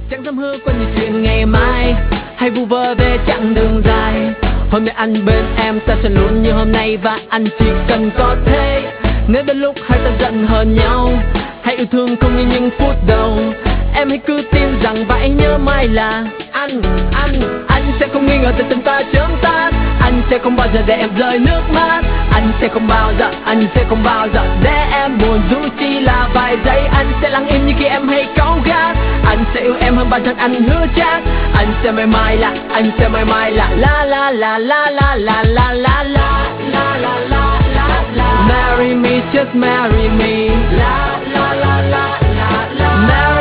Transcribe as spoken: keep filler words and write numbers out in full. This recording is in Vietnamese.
Chẳng dám hứa qua những chuyện ngày mai, hay vu vơ về chặng đường dài. Hôm nay anh bên em ta sẽ luôn như hôm nay, và anh chỉ cần có thế. Nếu đến lúc hai ta giận hờn nhau, hãy yêu thương không như những phút đầu. Em hãy cứ tin rằng và hãy nhớ mãi là anh, anh, anh sẽ không nghi ngờ từ tình ta chớm tắt. Anh sẽ không bao giờ để em rơi nước mắt. Anh sẽ không bao giờ, anh sẽ không bao giờ để em buồn dù chỉ là vài giây. Anh sẽ lặng im như khi em hay cáu gắt. Anh sẽ yêu em hơn bản thân anh hứa chắc. Anh sẽ mãi mãi là, anh sẽ mãi mãi là la la la la la la la la la la la la la. Marry me, just marry me. La la la la la la.